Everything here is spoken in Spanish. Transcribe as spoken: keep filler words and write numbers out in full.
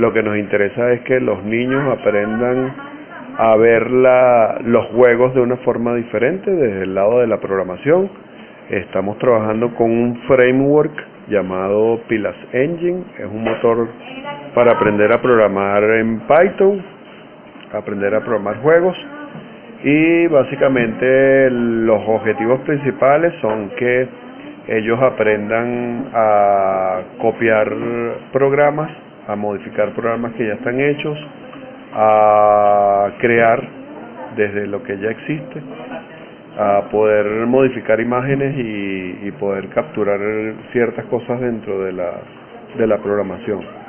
Lo que nos interesa es que los niños aprendan a ver la, los juegos de una forma diferente desde el lado de la programación. Estamos trabajando con un framework llamado Pilas Engine, es un motor para aprender a programar en Python, aprender a programar juegos, y básicamente los objetivos principales son que ellos aprendan a copiar programas, a modificar programas que ya están hechos, a crear desde lo que ya existe, a poder modificar imágenes y, y poder capturar ciertas cosas dentro de la, de la programación.